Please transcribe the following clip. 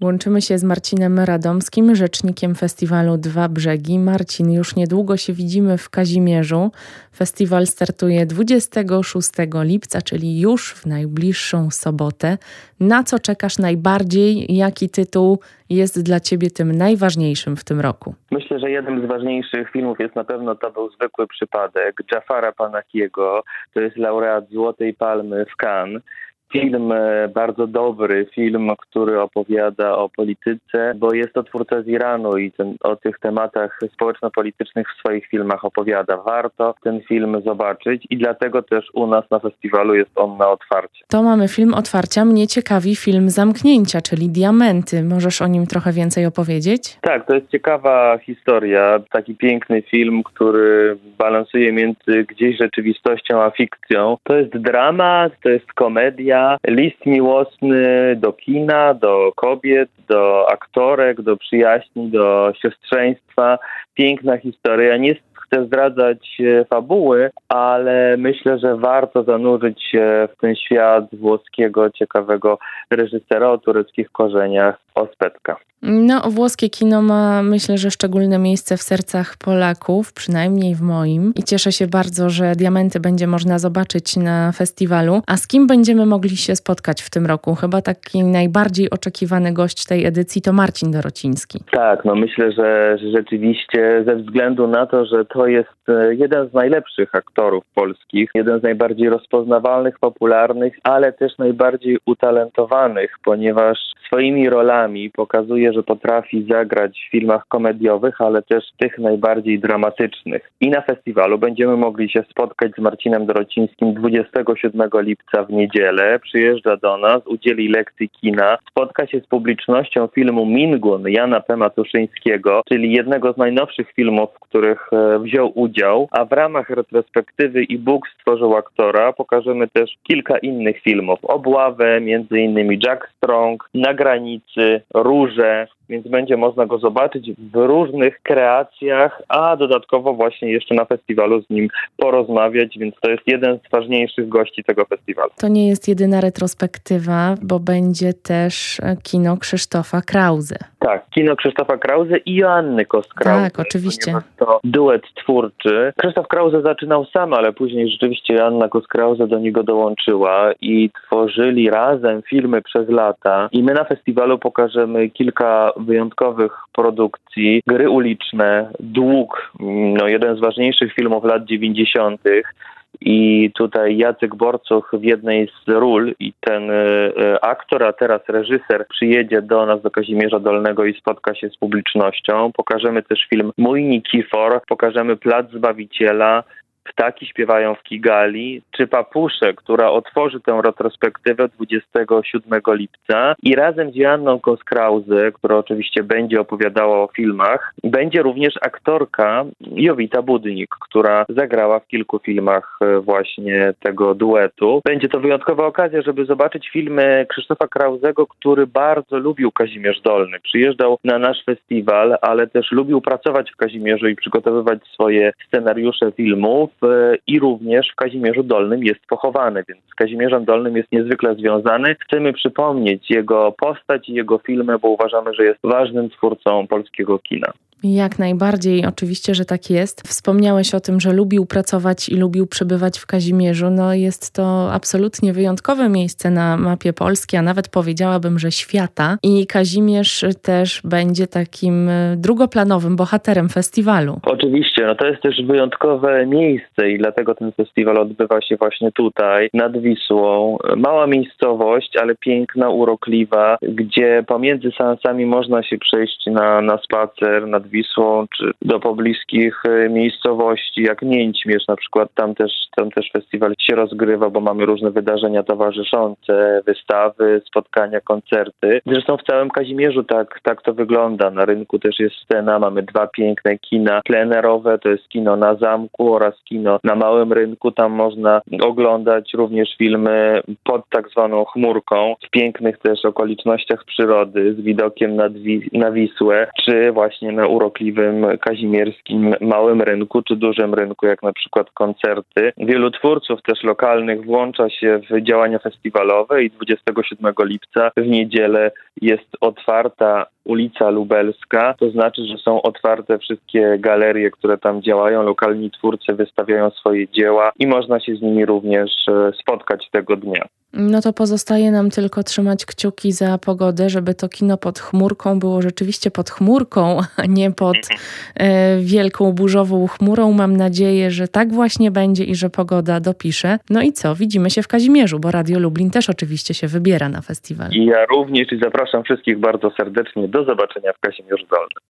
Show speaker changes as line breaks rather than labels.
Łączymy się z Marcinem Radomskim, rzecznikiem festiwalu Dwa Brzegi. Marcin, już niedługo się widzimy w Kazimierzu. Festiwal startuje 26 lipca, czyli już w najbliższą sobotę. Na co czekasz najbardziej? Jaki tytuł jest dla Ciebie tym najważniejszym w tym roku?
Myślę, że jednym z ważniejszych filmów jest na pewno To był zwykły przypadek Dżafara Panahiego. To jest laureat Złotej Palmy w Cannes. Film bardzo dobry, który opowiada o polityce, bo jest to twórca z Iranu i o tych tematach społeczno-politycznych w swoich filmach opowiada. Warto ten film zobaczyć i dlatego też u nas na festiwalu jest on na otwarcie.
To mamy film otwarcia. Mnie ciekawi film zamknięcia, czyli Diamenty. Możesz o nim trochę więcej opowiedzieć?
Tak, to jest ciekawa historia. Taki piękny film, który balansuje między gdzieś rzeczywistością a fikcją. To jest dramat, to jest komedia. List miłosny do kina, do kobiet, do aktorek, do przyjaźni, do siostrzeństwa. Piękna historia. Nie chcę zdradzać fabuły, ale myślę, że warto zanurzyć się w ten świat włoskiego, ciekawego reżysera o tureckich korzeniach Ospetka.
No, włoskie kino ma, myślę, że szczególne miejsce w sercach Polaków, przynajmniej w moim. I cieszę się bardzo, że Diamenty będzie można zobaczyć na festiwalu. A z kim będziemy mogli się spotkać w tym roku? Chyba taki najbardziej oczekiwany gość tej edycji to Marcin Dorociński.
Tak, myślę, że rzeczywiście ze względu na to, że to jest jeden z najlepszych aktorów polskich, jeden z najbardziej rozpoznawalnych, popularnych, ale też najbardziej utalentowanych, ponieważ swoimi rolami pokazuje, że potrafi zagrać w filmach komediowych, ale też tych najbardziej dramatycznych. I na festiwalu będziemy mogli się spotkać z Marcinem Dorocińskim 27 lipca w niedzielę. Przyjeżdża do nas, udzieli lekcji kina, spotka się z publicznością filmu Mingun Jana P. Matuszyńskiego, czyli jednego z najnowszych filmów, w których wziął udział, a w ramach retrospektywy i Bóg stworzył aktora pokażemy też kilka innych filmów. Obławę, między innymi Jack Strong, Na granicy, Róże, więc będzie można go zobaczyć w różnych kreacjach, a dodatkowo właśnie jeszcze na festiwalu z nim porozmawiać, więc to jest jeden z ważniejszych gości tego festiwalu.
To nie jest jedyna retrospektywa, bo będzie też kino Krzysztofa Krause.
Tak, kino Krzysztofa Krause i Joanny Kost-Krause.
Tak, oczywiście.
To duet twórczy. Krzysztof Krause zaczynał sam, ale później rzeczywiście Joanna Kost-Krause do niego dołączyła i tworzyli razem filmy przez lata. I my na festiwalu pokażemy kilka wyjątkowych produkcji. Gry uliczne, Dług, jeden z ważniejszych filmów lat 90. I tutaj Jacek Borcuch w jednej z ról i ten aktor, a teraz reżyser przyjedzie do nas do Kazimierza Dolnego i spotka się z publicznością. Pokażemy też film Mój Nikifor, pokażemy Plac Zbawiciela, Ptaki śpiewają w Kigali, czy Papusze, która otworzy tę retrospektywę 27 lipca i razem z Joanną Kost-Krause, która oczywiście będzie opowiadała o filmach, będzie również aktorka Jowita Budnik, która zagrała w kilku filmach właśnie tego duetu. Będzie to wyjątkowa okazja, żeby zobaczyć filmy Krzysztofa Krausego, który bardzo lubił Kazimierz Dolny. Przyjeżdżał na nasz festiwal, ale też lubił pracować w Kazimierzu i przygotowywać swoje scenariusze filmów. I również w Kazimierzu Dolnym jest pochowany, więc z Kazimierzem Dolnym jest niezwykle związany. Chcemy przypomnieć jego postać i jego filmy, bo uważamy, że jest ważnym twórcą polskiego kina.
Jak najbardziej, oczywiście, że tak jest. Wspomniałeś o tym, że lubił pracować i lubił przebywać w Kazimierzu. Jest to absolutnie wyjątkowe miejsce na mapie Polski, a nawet powiedziałabym, że świata. I Kazimierz też będzie takim drugoplanowym bohaterem festiwalu.
Oczywiście, to jest też wyjątkowe miejsce i dlatego ten festiwal odbywa się właśnie tutaj, nad Wisłą. Mała miejscowość, ale piękna, urokliwa, gdzie pomiędzy seansami można się przejść na spacer nad Wisłą, czy do pobliskich miejscowości, jak Mięćmierz na przykład. Tam też festiwal się rozgrywa, bo mamy różne wydarzenia towarzyszące, wystawy, spotkania, koncerty. Zresztą w całym Kazimierzu tak to wygląda. Na rynku też jest scena, mamy dwa piękne kina plenerowe, to jest kino na Zamku oraz kino na Małym Rynku. Tam można oglądać również filmy pod tak zwaną chmurką, w pięknych też okolicznościach przyrody, z widokiem na Wisłę, czy właśnie na urokliwym kazimierskim małym rynku czy dużym rynku, jak na przykład koncerty. Wielu twórców też lokalnych włącza się w działania festiwalowe i 27 lipca w niedzielę jest otwarta ulica Lubelska, to znaczy, że są otwarte wszystkie galerie, które tam działają, lokalni twórcy wystawiają swoje dzieła i można się z nimi również spotkać tego dnia.
No to pozostaje nam tylko trzymać kciuki za pogodę, żeby to kino pod chmurką było rzeczywiście pod chmurką, a nie pod wielką burzową chmurą. Mam nadzieję, że tak właśnie będzie i że pogoda dopisze. No i co? Widzimy się w Kazimierzu, bo Radio Lublin też oczywiście się wybiera na festiwal.
I ja również i zapraszam wszystkich bardzo serdecznie. Do zobaczenia w Kazimierzu Dolnym.